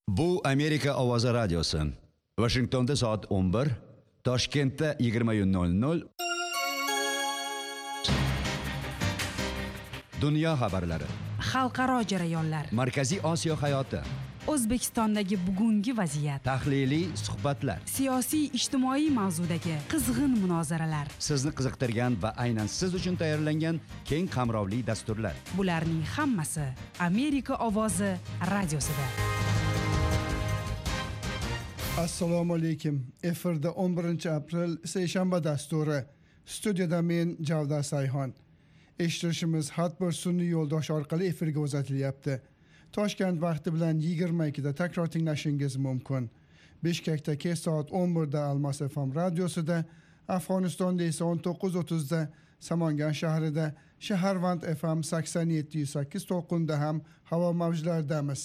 Bu Amerika Ovozi radiosi. Washingtonda soat 11, Toshkentda 20:00. Dunyo xabarlari. Xalqaro jarayonlar. Markaziy Osiyo hayoti. O'zbekistondagi bugungi vaziyat. Tahliliy suhbatlar. Siyosiy ijtimoiy mavzudagi qizg'in munozaralar. Sizni qiziqtirgan va aynan siz uchun tayyorlangan keng qamrovli dasturlar. Bularning hammasi Amerika Ovozi radiosida. Assalomu alaykum. Efirda 11-aprel seshanba dasturi. Studiyada men Javdar Sayxon. Eshitishimiz har bir sun'iy yo'ldosh orqali efirga uzatilyapti. Toshkent vaqti bilan 22 da takror tinglashingiz mumkin. Bishkekda kech soat 11 da Almas FM radiosida, Afg'onistonda esa 19:30 da Samangan shahrida, Shaharvand FM 87.8 to'lqinda ham havo mavjlaridamiz.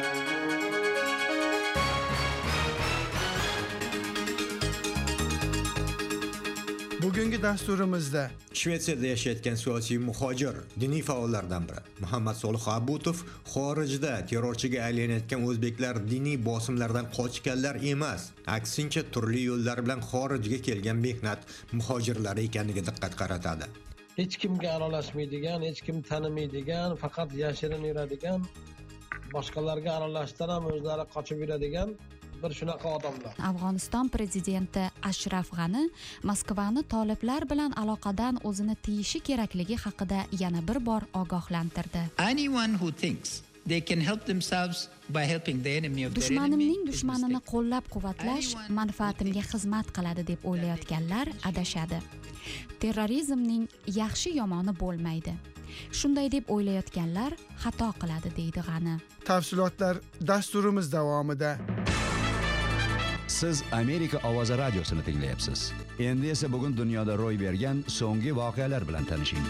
Bugungi dasturimizda Shvetsiyada yashayotgan siyosiy muhojir, diniy faollardan biri Muhammad Solih Abutov xorijda terrorchiga aylanayotgan o'zbeklar diniy bosimlardan qochganlar emas, aksincha turli yo'llar bilan xorijga kelgan mehnat muhojirlari ekaniga diqqat qaratadi. Hech kimga aralashmaydigan, hech kim tanimaydigan, faqat yashirin yuradigan, boshqalarga aralashdan ham o'zlari qochib yuradigan bir shunaqa odamlar. Afg'oniston prezidenti Ashraf G'ani Moskvani toliblar bilan aloqadan o'zini tiyishi kerakligi haqida yana bir bor ogohlantirdi. Anyone who thinks they can help themselves by helping the enemy of their enemy. Dushmanimning dushmanini qo'llab-quvvatlash manfaatimga xizmat qiladi deb o'ylayotganlar adashadi. Terrorizmning yaxshi yomoni bo'lmaydi. Shunday deb o'ylayotganlar xato qiladi, deydi G'ani. Tafsilotlar dasturimiz davomida. Siz Amerika Ovozi radiosini tinglayapsiz. Endi esa bugun dunyoda ro'y bergan so'nggi voqealar bilan tanishing.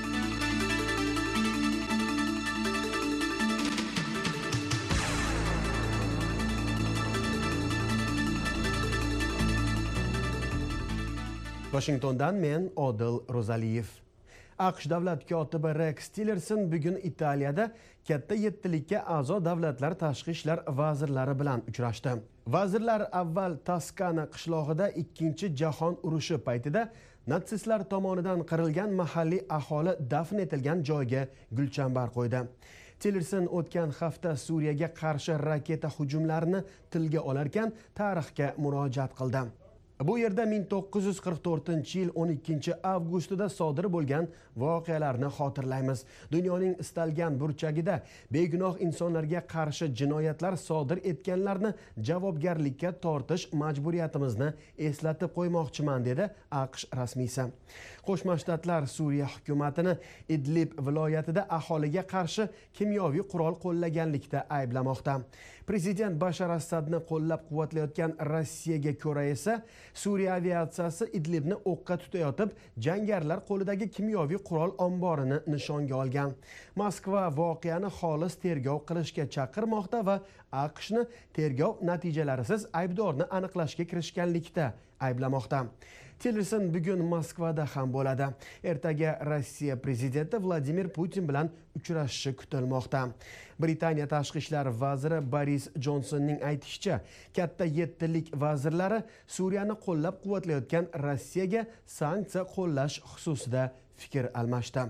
Washingtondan men Odil Ro'zaliyev. AQSh davlat kotibi Rex Tillerson bugun Italiyada katta yettilikka a'zo davlatlar tashqi ishlar vazirlari bilan uchrashdi. Vazirlar avval Toskana qishlog'ida 2-jahon urushi paytida natsistlar tomonidan qirilgan mahalliy aholi dafn etilgan joyga gulchambar qo'ydi. Tillerson o'tgan hafta Suriyaga qarshi raketa hujumlarini tilga olarkan tarixga murojaat qildi. Bu yerda 1944-yil 12-avgustida sodir bo'lgan voqealarni xotirlaymiz. Dunyoning istalgan burchagida begunoh insonlarga qarshi jinoyatlar sodir etganlarni javobgarlikka tortish majburiyatimizni eslatib qo'ymoqchiman, dedi AQSh rasmiysi. Qo'shma Shtatlar Suriya hukumatini Idlib viloyatida aholiga qarshi kimyoviy qurol qo'llaganlikda ayblamoqda. Prezident Bashar Asadni qo'llab-quvvatlayotgan Rossiyaga ko'ra esa Suriya aviatsiyasi Idlibni o'qqa tutayotib, jangarilar qo'lidagi kimyoviy qurol omborini nishonga olgan. Moskva voqeani xolis tergov qilishga chaqirmoqda va AQShni tergov natijalarisiz aybdorni aniqlashga kirishganlikda ayblamoqda. Tillerson bugun Moskvada ham bo'ladi. Ertaga Rossiya prezidenti Vladimir Putin bilan uchrashishi kutilmoqda. Britaniya tashqi ishlar vaziri Boris Johnsonning aytishicha, katta yettilik vazirlari Suriyani qo'llab-quvvatlayotgan Rossiyaga sanksiya qo'llash xususida fikr almashdi.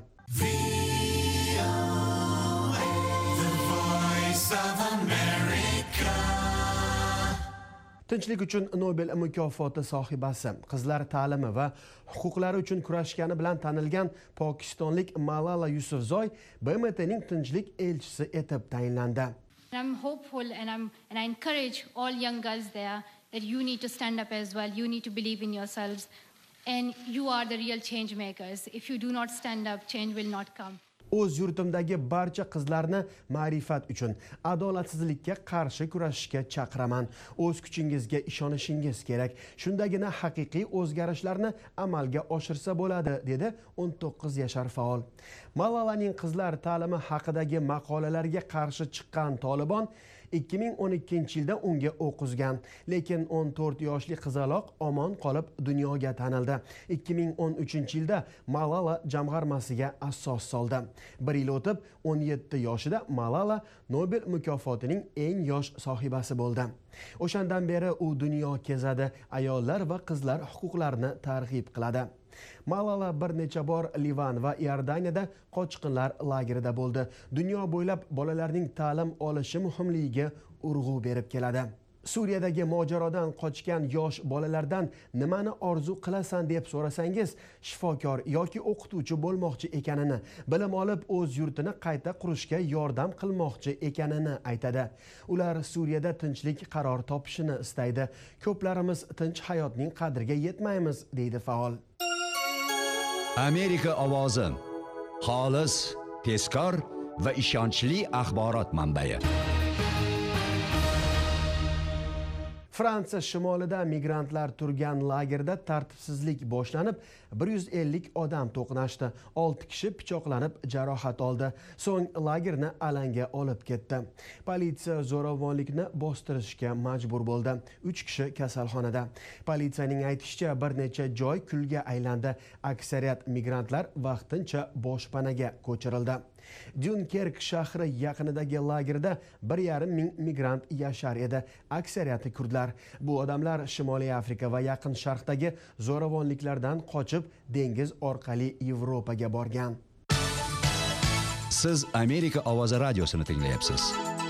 Tinchlik uchun Nobel mukofoti sohibasi, qizlar ta'limi va huquqlari uchun kurashgani bilan tanilgan pokistonlik Malala Yousafzoy BMTning tinchlik elchisi etib tayinlandi. I'm hopeful and I encourage all young girls there that you need to stand up as well. You need to believe in yourselves and you are the real change makers. If you do not stand up, change will not come. O'z yurtimdagi barcha qizlarni ma'rifat uchun, adolatsizlikka qarshi kurashishga chaqiraman. O'z kuchingizga ishonishingiz kerak. Shundagina haqiqiy o'zgarishlarni amalga oshirsa bo'ladi, dedi 19 yashar faol. Malalaning qizlar ta'limi haqidagi maqolalarga qarshi chiqqan Tolibon 2012-yilda unga o'q uzgan, lekin 14 yoshli qizaloq omon qolib dunyoga tanildi. 2013-yilda Malala jamg'armasiga asos soldi. Bir yil o'tib, 17 yoshida Malala Nobel mukofotining eng yosh sohibasi bo'ldi. O'shandan beri u dunyo kezadi, ayollar va qizlar huquqlarini targ'ib qiladi. Malala bir necha bor Livan va Iordaniyada qochqinlar lagerida bo'ldi. Dunyo bo'ylab bolalarning ta'lim olishi muhimligiga urg'u berib keladi. Suriyadagi mojarodan qochgan yosh bolalardan nimani orzu qilasan deb so'rasangiz, shifokor yoki o'qituvchi bo'lmoqchi ekanini, bilim olib o'z yurtini qayta qurishga yordam qilmoqchi ekanini aytadi. Ular Suriyada tinchlik qaror topishini istaydi. Ko'plarimiz tinch hayotning qadriga yetmaymiz, deydi faol. Amerika ovozi. Xolis, tezkor va ishonchli axborot manbai. Fransiya shimolida migrantlar turgan lagerda tartibsizlik boshlanib, 150 odam to'qnashdi. 6 kishi pichoqlanib jarohat oldi. So'ng lagerni alanga olib ketdi. Politsiya zo'ravonlikni bostirishga majbur bo'ldi. 3 kishi kasalxonada. Politsiyaning aytishicha, bir necha joy kulga aylandi. Aksariyat migrantlar vaqtincha boshpanaga ko'chirildi. Dunkerk shahri yaqinidagi lagerda 1,5 ming migrant yashar edi. Aksariyati kurdlar. Bu odamlar Shimoliy Afrika va Yaqin Sharqdagi zo'ravonliklardan qochib, dengiz orqali Yevropaga borgan. Siz Amerika ovozi radiosini tinglayapsiz.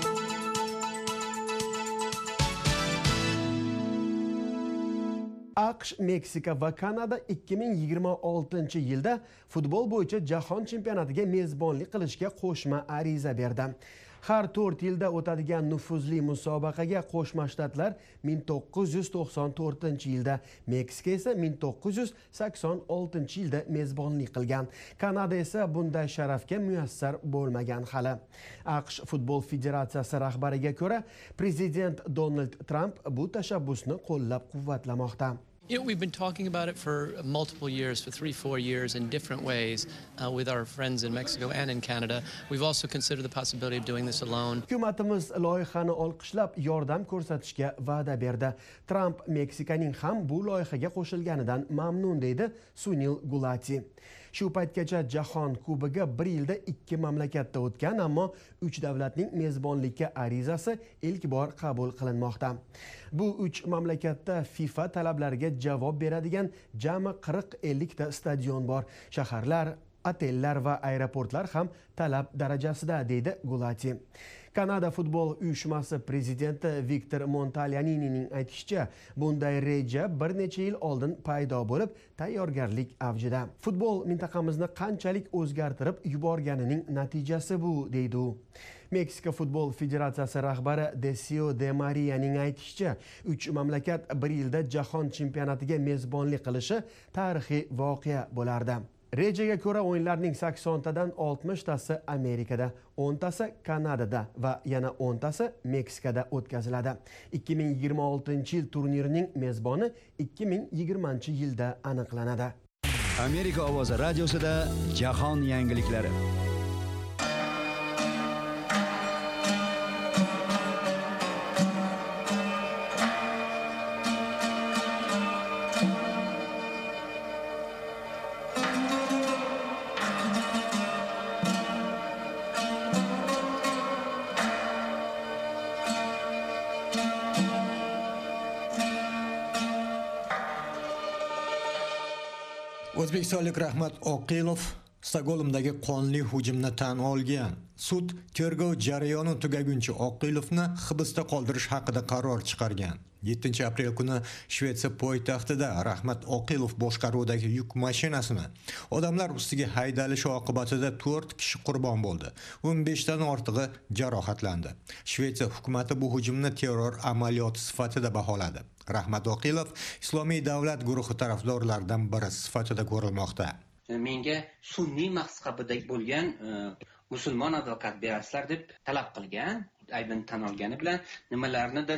AQSh, Meksika va Kanada 2026-yilda futbol bo'yicha jahon chempionatiga mezbonlik qilishga qo'shma ariza berdi. Har 4 yilda o'tadigan nufuzli musobaqaga Qo'shma Shtatlar 1994-yilda, Meksika esa 1986-yilda mezbonlik qilgan. Kanada esa bunday sharafga muyassar bo'lmagan hali. AQSh Futbol Federatsiyasi rahbariga ko'ra, prezident Donald Trump bu tashabbusni qo'llab-quvvatlamoqda. We've been talking about it for multiple years, for 3-4 years in different ways with our friends in Mexico and in Canada. We've also considered the possibility of doing this alone. Hukumatimiz loyihani olqishlab yordam ko'rsatishga va'da berdi. Trump Meksikaning ham bu loyihaga qo'shilganidan mamnun, deydi Sunil Gulati. Shu paytgacha Jahon Kubogi 1 yilda 2 mamlakatda o'tgan, ammo 3 davlatning mezbonlikka arizasi ilk bor qabul qilinmoqda. Bu 3 mamlakatda FIFA talablariga javob beradigan jami 40-50 ta stadion bor. Shaharlar, otellar va aeroportlar ham talab darajasida, deydi Gulati. Kanada futbol uyushmasi prezidenti Viktor Montalyaninining aytishicha, bunday reja bir necha yil oldin paydo bo'lib, tayyorgarlik avjida. Futbol mintaqamizni qanchalik o'zgartirib yuborganining natijasi bu, deydi u. Meksika Futbol Federatsiyasi rahbari Desio de Marianing aytishicha, 3 mamlakat 1 yilda jahon chempionatiga mezbonlik qilishi tarixiy voqea bo'lardi. Rejaga ko'ra o'yinlarning 80 tadan 60 tasi Amerikada, 10 tasi Kanadada va yana 10 tasi Meksikada o'tkaziladi. 2026-yil turnirining mezboni 2020-yilda aniqlanadi. Amerika ovozi radiosida jahon yangiliklari. O'zbekistonlik Rahmat Oqilov Stokgolmdagi qonli hujumni tan olgan. Sud tergov jarayoni tugaguncha Oqilovni hibsda qoldirish haqida qaror chiqargan. 7 aprel kuni Shvetsiya poytaxtida Rahmat Oqilov boshqaruvidagi yuk mashinasini odamlar ustiga haydalishi oqibatida 4 kishi qurbon bo'ldi. 15 dan ortig'i jarohatlandi. Shvetsiya hukumatı bu hujumni terror amaliyoti sifatida baholadi. Rahmat Oqilov Islomiy davlat guruhi tarafdorlaridan biri sifatida ko'rilmoqda. Menga sunniy mazhabidagi bo'lgan musulmon advokat berasizlar deb talab qilgan, aybini tan olgani bilan nimalarnidir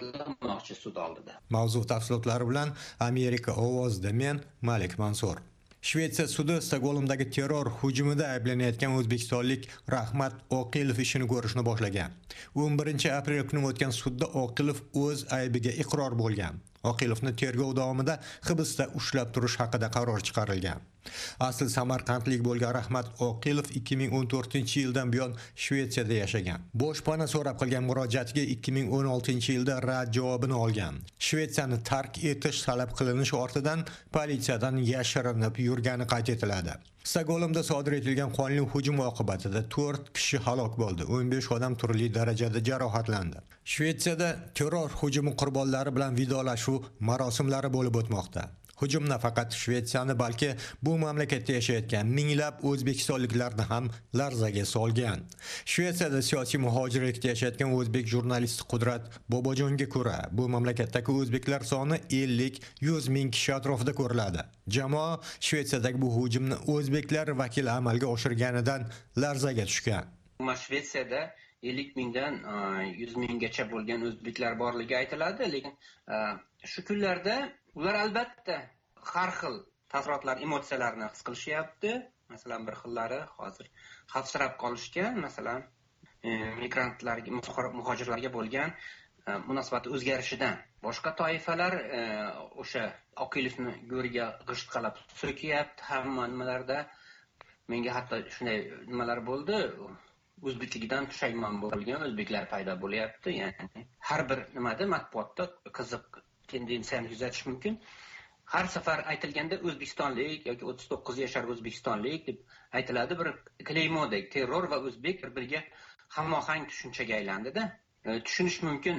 isbotlamoqchi sud oldida. Mavzu tafsilotlari bilan Amerika ovozida men Malik Mansur. Shvetsiya sudi Stokgolmdagi terror hujumida ayblanayotgan o'zbekistonlik Rahmat Oqilov ishini ko'rishni boshlagan. 11-aprel kuni o'tgan sudda Oqilov o'z aybiga iqror bo'lgan. Oqilovni tergov davomida hibsda ushlab turish haqida qaror chiqarilgan. Asl samarqandlik bo'lgan Rahmat Oqilov 2014-yildan buyon Shvetsiyada yashagan. Boshpana so'rab qilgan murojaatiga 2016-yilda rad javobini olgan. Shvetsiyani tark etish talab qilinishi ortidan politsiyadan yashirinib yurgani qayd etiladi. Stokgolmda sodir etilgan qonli hujum oqibatida 4 kishi halok bo'ldi, 15 odam turli darajada jarohatlandi. Shvetsiyada terror hujumi qurbonlari bilan vidolashuv marosimlari bo'lib o'tmoqda. Hujum nafaqat Shvetsiyani, balki bu mamlakatda yashayotgan minglab o'zbekistonliklarni ham larzaga solgan. Shvetsiyada siyosiy muhojirlikda yashayotgan o'zbek jurnalisti Qudrat Bobojonga ko'ra, bu mamlakatdagi o'zbeklar soni 50-100 ming kishi atrofida ko'riladi. Jamoa Shvetsiyadagi bu hujumni o'zbeklar vakili amalga oshirganidan larzaga tushgan. Shvetsiyada 50 mingdan 100 minggacha bo'lgan o'zbeklar borligi aytiladi, lekin shu kunlarda ular albatta har xil taassurotlar, emotsiyalarni his qilishyapti. Masalan, bir xillari hozir xavfsirab qolishgan, masalan, migrantlarga, muhojirlarga bo'lgan munosabati o'zgarishidan. Boshqa toifalar o'sha Oqilovni go'riga g'ishtqalab so'kyapti hamma nimalarda. Menga hatto shunday nimalar bo'ldi. O'zbekligidan pushaymon bo'lgan o'zbeklar paydo bo'lyapti. Ya'ni har bir nimada matbuotda qiziq tendensiyani kuzatish mumkin. Har safar aytilganda O'zbekistonlik yoki 39 yashar O'zbekistonlik deb aytiladi, bir kleymodek terror va o'zbek bir-biriga hamohang tushunchaga aylandida. Tushunish mumkin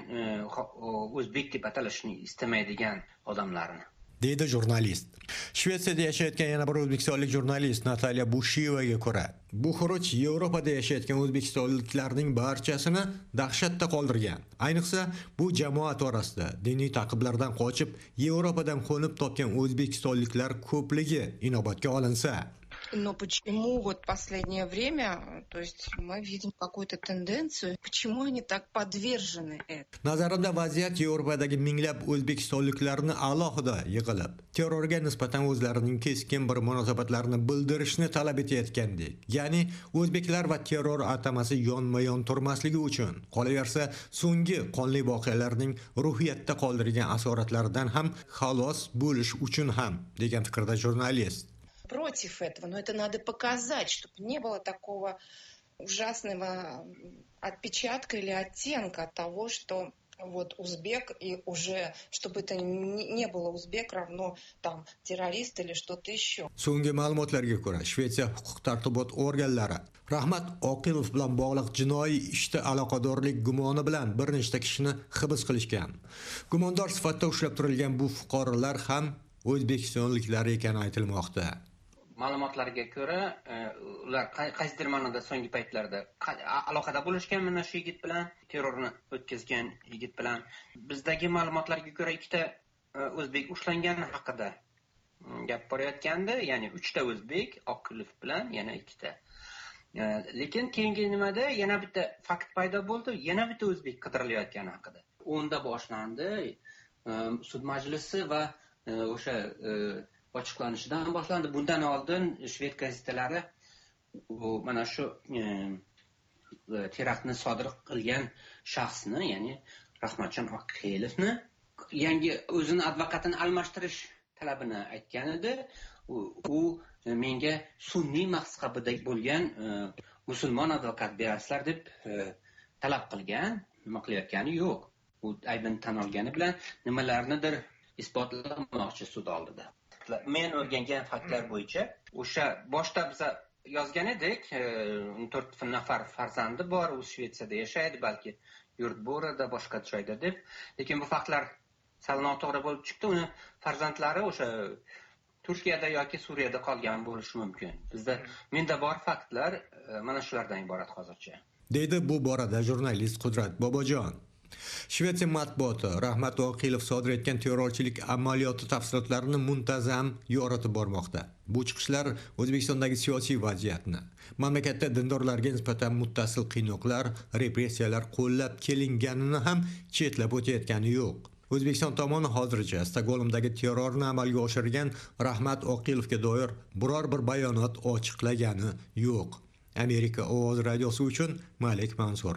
o'zbek deb atalishni istamaydigan odamlarni. Deydi jurnalist. Shvetsiyada yashayotgan yana bir o'zbekistonlik jurnalist Natalya Bushiyevaga ko'ra, bu xuruj Yevropada yashayotgan o'zbekistonliklarning barchasini dahshatda qoldirgan. Ayniqsa, bu jamoat orasida diniy taqiblardan qochib, Yevropadan qo'nib topgan o'zbekistonliklar ko'pligi inobatga olinsa. Но почему вот последнее время, то есть мы видим какую-то тенденцию, почему они так подвержены этому? Nazarimda vaziyat Yevropadagi minglab o'zbekistonliklarni alohida yig'ilib, terrorga nisbatan o'zlarining keskin bir munosabatlarini bildirishni talab etayotgandek. Ya'ni o'zbeklar va terror atamasi yonma-yon turmasligi uchun, qolaversa so'nggi qonli voqealarning ruhiyatda qoldirgan asoratlaridan ham xalos bo'lish uchun ham, degan fikrda jurnalist. Против этого, но это надо показать, чтобы не было такого ужасного отпечатка или оттенка того, что вот узбек, и уже, чтобы это не было узбек равно там террорист или что-то еще. So'nggi ma'lumotlarga ko'ra, Shvetsiya huquq-tartibot organlari Rahmat Oqilov bilan bog'liq jinoiy ishda aloqadorlik gumoni bilan bir nechta kishini hibs qilishgan. Gumondor sifatida ushlab turilgan bu fuqarolar ham o'zbekistonliklar ekani aytilmoqda. Ma'lumotlarga ko'ra, ular qaysidir ma'noda so'nggi paytlarda aloqada bo'lishgan mana shu yigit bilan, terrorni o'tkazgan yigit bilan. Bizdagi ma'lumotlarga ko'ra ikkita o'zbek ushlangan haqida gap borayotgandi, ya'ni 3 ta o'zbek, Oqilov bilan yana 2 ta. Lekin keyingi nimada yana bitta fakt paydo bo'ldi, yana bitta o'zbek qidirilayotgani haqida. 10da boshlandi sud majlisi va o'sha ochiqlanishidan boshlandi. Bundan oldin shved gazetalari mana shu teraktni sodir qilgan shaxsni, ya'ni Rahmatjon Oqilovni yangi o'zini advokatini almashtirish talabini aytgan edi. U menga sunniy mazhabida bo'lgan musulmon advokat berasizlar deb talab qilgan, nima qilayotgani yo'q. U aybini tan olgani bilan nimalarnidir isbotlamoqchi sud oldida. Men o'rgangan faktlar bo'yicha o'sha boshda biz yozgan edik, 4 nafar farzandi bor, u Shvetsiyada yashaydi, balki yurt borada, boshqa joyda deb. Lekin bu faktlar sal noto'g'ri bo'lib chiqdi. Uni farzandlari o'sha Turkiyada yoki Suriyada qolgan bo'lishi mumkin. Bizda menda bor faktlar mana shulardan iborat hozircha. Deydi bu borada jurnalist Qudrat Bobojon. Shvetsiya matbuoti Rahmat Oqilov sodir etgan terrorchilik amaliyoti tafsilotlarini muntazam yoritib bormoqda. Bu chiqishlar O'zbekistondagi siyosiy vaziyatni, mamlakatda dindorlarga nisbatan muttasil qiynoqlar, repressiyalar qo'llab kelinganini ham chetlab o'tayotgani yo'q. O'zbekiston tomoni hozircha Stokgolmdagi terrorni amalga oshirgan Rahmat Oqilovga doir biror bir bayonot ochiqlagani yo'q. Amerika ovoz radiosi uchun Malik Mansur.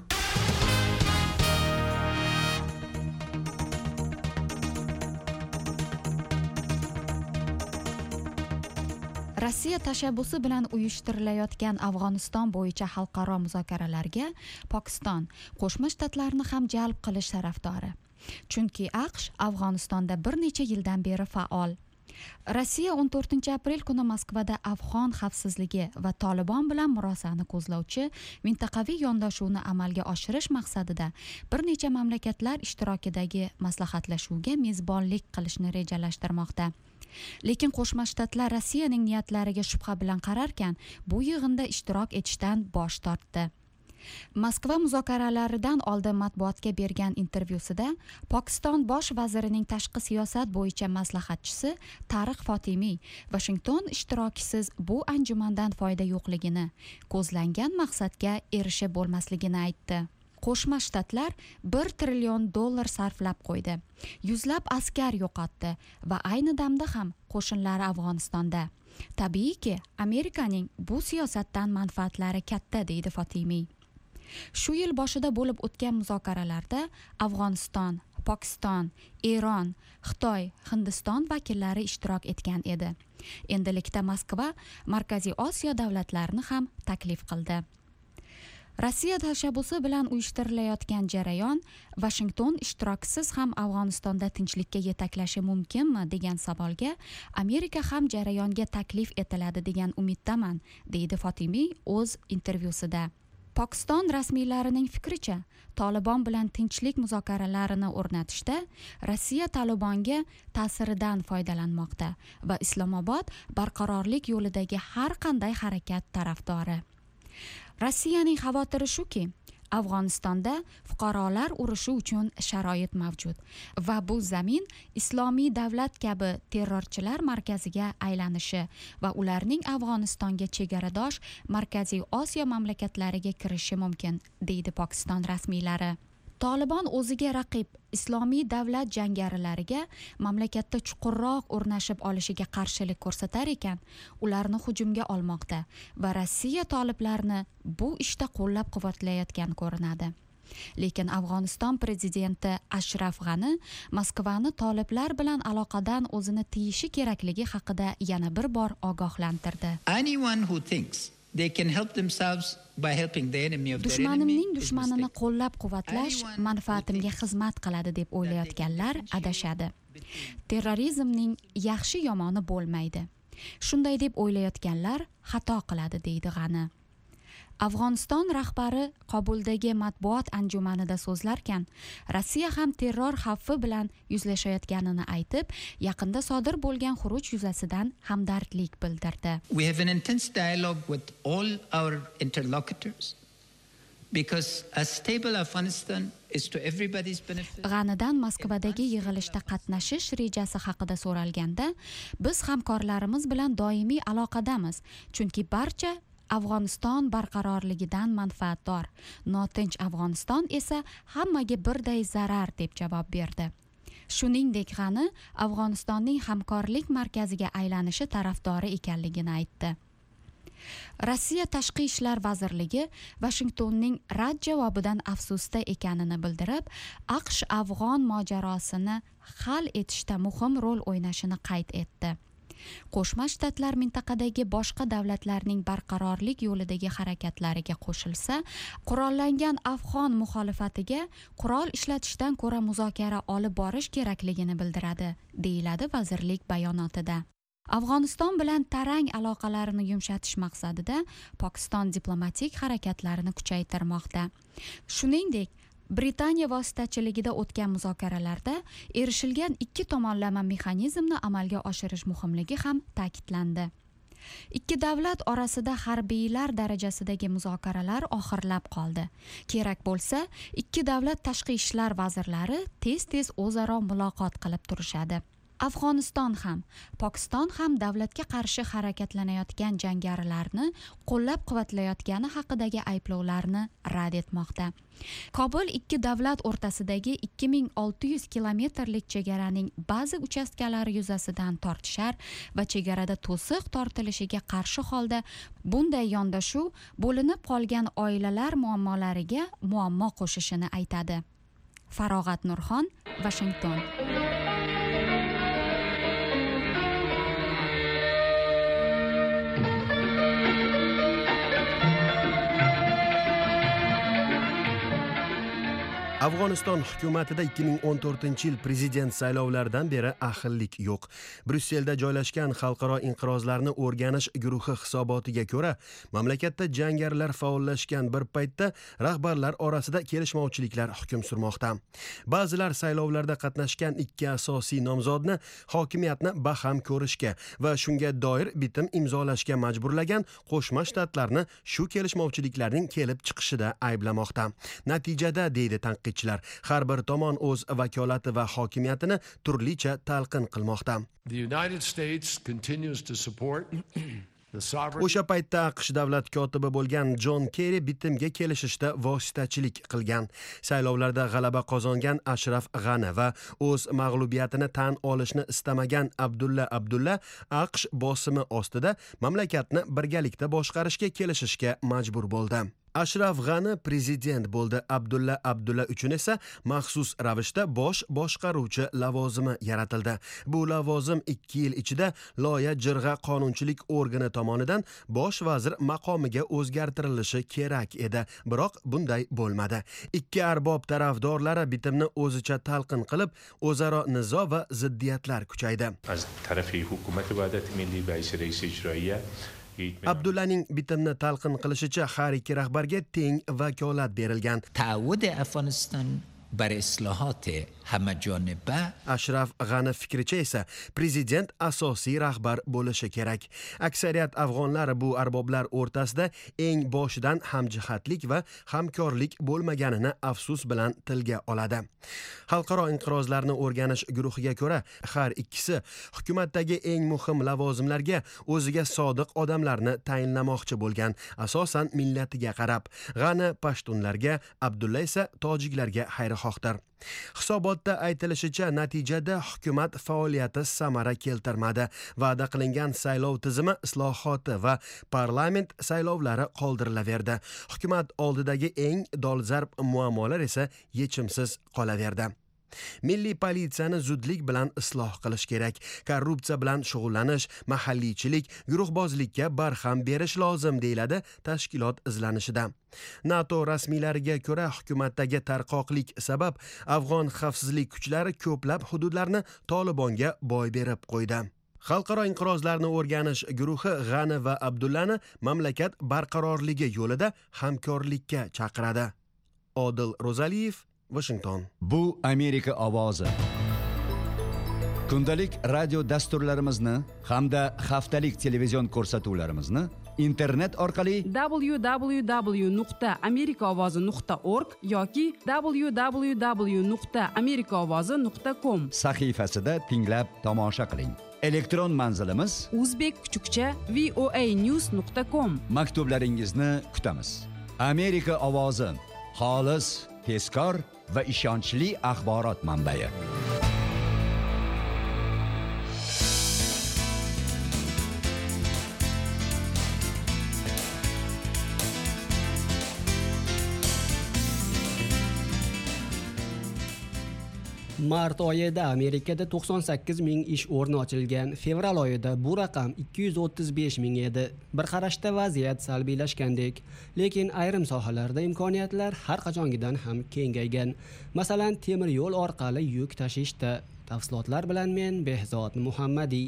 Rossiya tashabbusi bilan uyushtirilayotgan Afg'oniston bo'yicha xalqaro muzokaralarga Pokiston Qo'shma Shtatlarni ham jalb qilish tarafdori. Chunki AQSh Afg'onistonda bir necha yildan beri faol. Rossiya 14-aprel kuni Moskvada Afg'on xavfsizligi va Tolibon bilan murosani ko'zlovchi mintaqaviy yondashuvni amalga oshirish maqsadida bir necha mamlakatlar ishtirokidagi maslahatlashuvga mezbonlik qilishni rejalashtirmoqda. Lekin Qo'shma Shtatlar Rossiyaning niyatlariga shubha bilan qararkan, bu yig'inda ishtirok etishdan bosh tortdi. Moskva muzokaralaridan oldin matbuotga bergan intervyusida Pokiston bosh vazirining tashqi siyosat bo'yicha maslahatchisi Tariq Fotimiy Washington ishtirokisiz bu anjumandan foyda yo'qligini, ko'zlangan maqsadga erishib bo'lmasligini aytdi. Qo'shma Shtatlar $1 trillion sarflab qo'ydi. Yuzlab askar yo'qotdi va ayni damda ham qo'shinlari Afg'onistonda. Tabiiyki, Amerikaning bu siyosatdan manfaatlari katta, deydi Fotimiy. Shu yil boshida bo'lib o'tgan muzokaralarda Afg'oniston, Pokiston, Eron, Xitoy, Hindiston vakillari ishtirok etgan edi. Endilikda Moskva Markaziy Osiyo davlatlarini ham taklif qildi. Rossiya tashabbusi bilan uyushtirilayotgan jarayon Washington ishtirokisiz ham Afg'onistonda tinchlikka yetaklashi mumkinmi degan savolga Amerika ham jarayonga taklif etiladi degan umiddaman, deydi Fotimiy o'z intervyusida. Pokiston rasmiylarining fikricha, Tolibon bilan tinchlik muzokaralarini o'rnatishda Rossiya Tolibonga ta'siridan foydalanmoqda va Islomobod barqarorlik yo'lidagi har qanday harakat tarafdori. Rossiyaning xavotiri shuki, Afg'onistonda fuqarolar urushi uchun sharoit mavjud va bu zamin islomiy davlat kabi terrorchilar markaziga aylanishi va ularning Afg'onistonga chegaradosh Markaziy Osiyo mamlakatlariga kirishi mumkin, deydi Pokiston rasmiylari. Tolibon o'ziga raqib islomiy davlat jangarilariga mamlakatda chuqurroq o'rnashib olishiga qarshilik ko'rsatar ekan, ularni hujumga olmoqda va Rossiya toliblarni bu ishda qo'llab-quvvatlayotgan ko'rinadi. Lekin Afg'oniston prezidenti Ashraf G'ani Moskvani toliblar bilan aloqadan o'zini tiyishi kerakligi haqida yana bir bor ogohlantirdi. Anyone who thinks they can help themselves by helping the enemy of their enemy. Dushmanimning dushmanini qo'llab-quvvatlash manfaatimga xizmat qiladi deb o'ylayotganlar adashadi. Terrorizmning yaxshi yomoni bo'lmaydi. Shunday deb o'ylayotganlar xato qiladi, deydi G'ani. Afg'oniston rahbari Qobuldagi matbuot anjumanida so'zlarkan, Rossiya ham terror xavfi bilan yuzlashayotganini aytib, yaqinda sodir bo'lgan xuruj yuzasidan hamdardlik bildirdi. We have an intense dialogue with all our interlocutors because a stable Afghanistan is to everybody's benefit. G'anidan Moskvadagi yig'ilishda qatnashish rejasi haqida so'ralganda, biz hamkorlarimiz bilan doimiy aloqadamiz, chunki barcha Afg'oniston barqarorligidan manfaatdor, notinch Afg'oniston esa hammaga birday zarar, deb javob berdi. Shuningdek, G'ani Afg'onistonning hamkorlik markaziga aylanishi tarafdori ekanligini aytdi. Rossiya Tashqi ishlar vazirligi Washingtonning rad javobidan afsusda ekanini bildirib, AQSh Afg'on mojarosini hal etishda muhim rol o'ynashini qayd etdi. Qo'shma Shtatlar mintaqadagi boshqa davlatlarning barqarorlik yo'lidagi harakatlariga qo'shilsa, qurollangan afg'on muxolifatiga qurol ishlatishdan ko'ra muzokara olib borish kerakligini bildiradi, deyiladi vazirlik bayonotida. Afg'oniston bilan tarang aloqalarini yumshatish maqsadida Pokiston diplomatik harakatlarini kuchaytirmoqda. Shuningdek, Britaniya vositachiligida o'tgan muzokaralarda erishilgan ikki tomonlama mexanizmni amalga oshirish muhimligi ham ta'kidlandi. Ikki davlat orasida harbiylar darajasidagi muzokaralar oxirlab qoldi. Kerak bo'lsa, ikki davlat tashqi ishlar vazirlari tez-tez o'zaro muloqot qilib turishadi. Afg'oniston ham, Pokiston ham davlatga qarshi harakatlanayotgan jangarilarni qo'llab-quvvatlayotgani haqidagi ayblovlarni rad etmoqda. Kobul ikki davlat o'rtasidagi 2600 kilometrlik chegaraning ba'zi uchastkalari yuzasidan tortishar va chegarada to'siq tortilishiga qarshi holda bunday yondashuv bo'linib qolgan oilalar muammolariga muammo qo'shishini aytadi. Farog'at Nurxon, Washington. Afg'oniston hukumatida 2014-yil prezident saylovlaridan beri ahillik yo'q. Bryusselda joylashgan xalqaro inqirozlarni o'rganish guruhi hisobotiga ko'ra, mamlakatda jangarilar faollashgan bir paytda rahbarlar orasida kelishmovchiliklar hukm surmoqda. Ba'zilar saylovlarda qatnashgan ikki asosiy nomzodni hokimiyatni baham ko'rishga va shunga doir bitim imzolashga majburlagan Qo'shma Shtatlarni shu kelishmovchiliklarning kelib chiqishida ayblamoqda. Natijada, deydi tanqid, har bir tomon o'z vakolati va hokimiyatini turlicha talqin qilmoqda. O'sha paytda AQSh davlat kotibi bo'lgan Jon Kerri bitimga kelishishda vositachilik qilgan. Saylovlarda g'alaba qozongan Ashraf G'ani va o'z mag'lubiyatini tan olishni istamagan Abdulla AQSh bosimi ostida mamlakatni birgalikda boshqarishga kelishishga majbur bo'ldi. Ashraf G'ani prezident bo'ldi. Abdulla uchun esa maxsus ravishda bosh boshqaruvchi lavozimi yaratildi. Bu lavozim 2 yil ichida loyiha jirg'a qonunchilik organi tomonidan bosh vazir maqomiga o'zgartirilishi kerak edi, biroq bunday bo'lmadi. Ikki arbob tarafdorlari bitimni o'zicha talqin qilib, o'zaro nizo va ziddiyatlar kuchaydi. Az tarafi hukumat vahdat milliy va rais ijroiya Abdullaning bitimni talqin qilishicha har ikki rahbarga teng vakolat berilgan. تعود افغانستان بر اصلاحات همه‌جانبه. Ashraf G'ani fikricha esa prezident asosiy rahbar bo'lishi kerak. Aksariyat afg'onlar bu arboblar o'rtasida eng boshidan hamjihatlik va hamkorlik bo'lmaganini afsus bilan tilga oladi. Xalqaro inqirozlarni o'rganish guruhiga ko'ra, har ikkisi hukumatdagi eng muhim lavozimlarga o'ziga sodiq odamlarni tayinlamoqchi bo'lgan, asosan millatiga qarab. G'ani pashtunlarga, Abdulla esa tojiklarga xayrixohdir. Hisobotda aytilishicha, natijada hukumat faoliyati samara keltirmadi. Va'da qilingan saylov tizimi islohoti va parlament saylovlari qoldirilaverdi. Hukumat oldidagi eng dolzarb muammolar esa yechimsiz qolaverdi. Milliy politsiyani zudlik bilan isloh qilish kerak. Korrupsiya bilan shug'ullanish, mahalliychilik, guruhbozlikka barham berish lozim, deyiladi tashkilot izlanishida. NATO rasmiylariga ko'ra, hukumatdagi tarqoqlik sabab afg'on xavfsizlik kuchlari ko'plab hududlarni Tolibonga boy berib qo'ydi. Xalqaro inqirozlarni o'rganish guruhi G'ani va Abdullani mamlakat barqarorligi yo'lida hamkorlikka chaqiradi. Odil Ro'zaliyev, Washington. Bu Amerika ovozi. Kundalik radio dasturlarimizni hamda haftalik televizion ko'rsatuvlarimizni internet orqali www.amerikaovozi.org yoki www.amerikaovozi.com sahifasida tinglab tomosha qiling. Elektron manzilimiz uzbek_voanews.com. Maktublaringizni kutamiz. Amerika ovozi, xolis, tezkor va ishonchli axborot manbai. Mart oyida Amerikada 98 ming ish o'rni ochilgan. Fevral oyida bu raqam 235 ming edi. Bir qarashda vaziyat salbiylashgandek, lekin ayrim sohalarda imkoniyatlar har qachongidan ham kengaygan. Masalan, temir yo'l orqali yuk tashishda. Tafsilotlar bilan men Behzod Muhammadiy.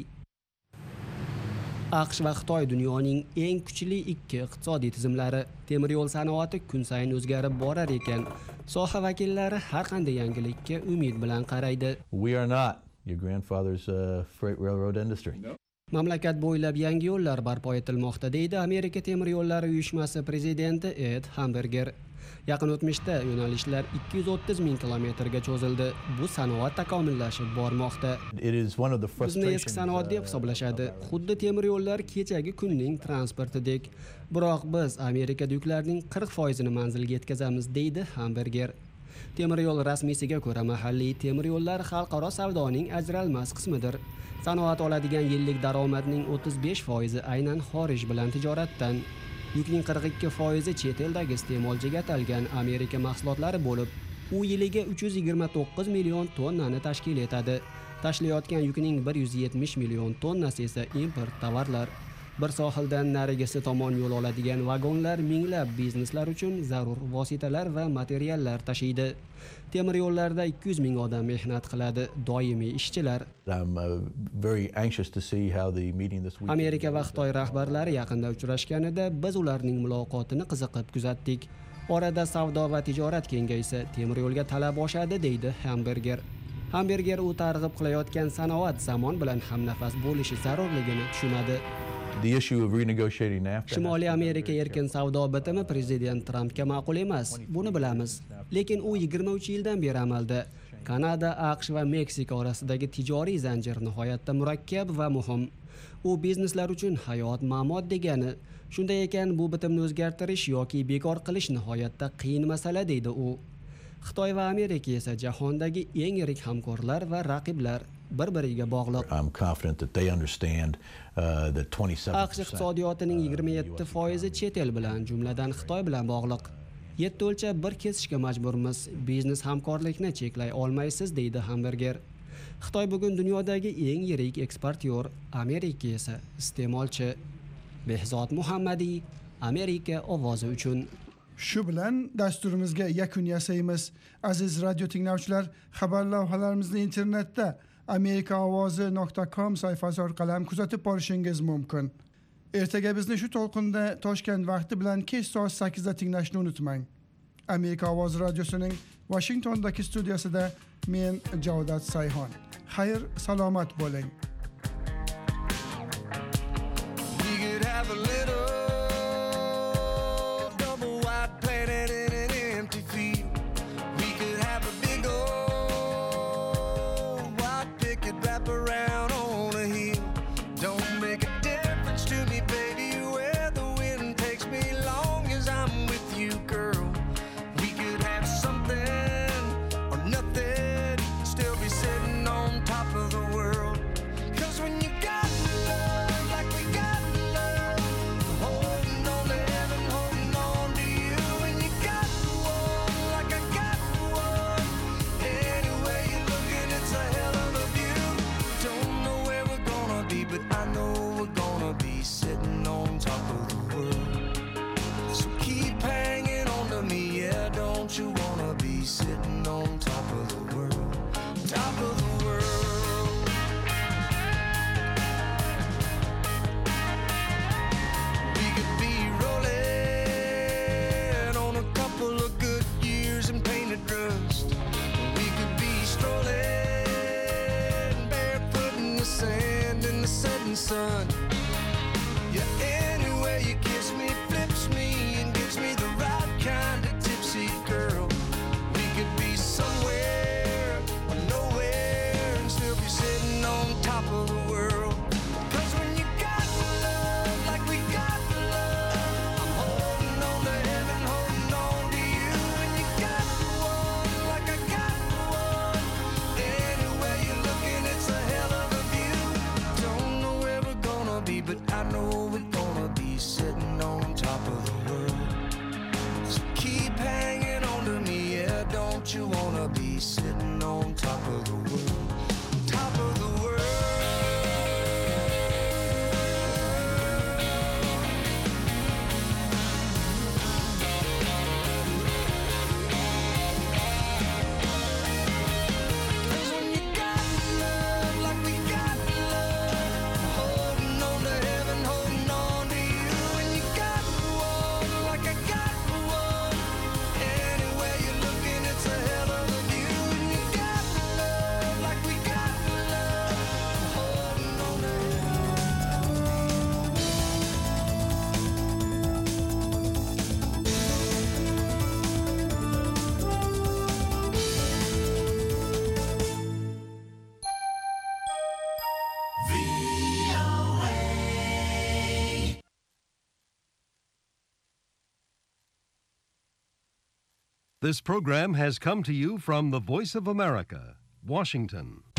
AQSh va Xitoy dunyoning eng kuchli ikki iqtisodiy tizimlari. Temir yo'l sanoati kun sayin o'zgarib borar ekan. Soha vakillari har qanday yangilikka umid bilan qaraydi. We are not your grandfather's freight railroad industry. Mamlakat bo'ylab yangi yo'llar barpo etilmoqda, deydi Amerika temir yo'llari uyushmasi prezidenti Ed Hamburger. Yaqin o'tmishda yo'nalishlar 230 ming kilometrga cho'zildi. Bu sanoat takomillashib bormoqda. Bizni eski sanoat deb hisoblashadi. Xuddi temir yo'llar kechagi kunning transportidek. Biroq biz Amerikada yuklarning 40% manzilga yetkazamiz, deydi Hamburger. Temir yo'l rasmiysiga ko'ra, mahalliy temir yo'llar xalqaro savdoning ajralmas qismidir. Sanoat oladigan yillik daromadning 35% aynan xorij bilan tijoratdan. Yukning 42% chet eldagi iste'molchiga atalgan Amerika mahsulotlari bo'lib, u yiliga 329 million tonnani tashkil etadi. Tashlayotgan yukning 170 million tonnasi esa import tovarlar. Bir sohildan narigisi tomon yo'l oladigan vagonlar minglab bizneslar uchun zarur vositalar va materiallar tashiydi. Temir yo'llarda 200 ming odam mehnat qiladi, doimiy ishchilar. Amerika va Xitoy rahbarlari yaqinda uchrashganida biz ularning muloqotini qiziqib kuzatdik. Orada savdo va tijorat kengaysa, temir yo'lga talab oshadi, deydi Hamburger. Hamburger u targ'ib qilayotgan sanoat zamon bilan hamnafas bo'lishi zarurligini tushunadi. Shimoliy Amerika erkin savdo bitimi prezident Trampga ma'qul emas, buni bilamiz. Lekin u 23 yildan beri amalda. Kanada, AQSh va Meksika orasidagi tijoriy zanjir nihoyatda murakkab va muhim. U bizneslar uchun hayot ma'mod degani. Shunday ekan, bu bitimni o'zgartirish yoki bekor qilish nihoyatda qiyin masala, deydi u. Xitoy va Amerika esa jahondagi eng yirik hamkorlar va raqiblar, bir-biriga bog'liq. AQSh iqtisodiyotining 27% chet el bilan, jumladan Xitoy bilan bog'liq. 7 o'lchab bir kesishga majburmiz. Biznes hamkorlikni cheklay olmaysiz, deydi Hamburger. Xitoy bugun dunyodagi eng yirik eksportyor, Amerika esa iste'molchi. Behzod Muhammadiy, Amerika ovozi uchun. Shu bilan dasturimizga yakun yasaymiz. Aziz radio tinglovchilar, xabar lavhalarimizni internetda amerikaovozi.com sayfasi orqali ham kuzatib borishingiz mumkin. Ertaga bizni shu to'lqinda Toshkent vaqti bilan kech soat 8 da tinglashni unutmang. Amerika ovozi radiosining Washingtondagi studiyasida men Javdat Sayhon. Xayr, salomat bo'ling. Sun. Yeah, anyway you kiss me, flips me, and gives me the right kind of tipsy girl. We could be somewhere or nowhere and still be sitting on top of the world. 'Cause when you got love like we got love, I'm holding on to heaven, holding on to you. And you got one like I got one. Anyway you're looking, it's a hell of a view. Don't know where we're gonna be, but I know we're gonna be sitting on top of the world. So keep hanging on to me, yeah, don't you wanna be sitting on top of the world? Top of the world. This program has come to you from the Voice of America, Washington.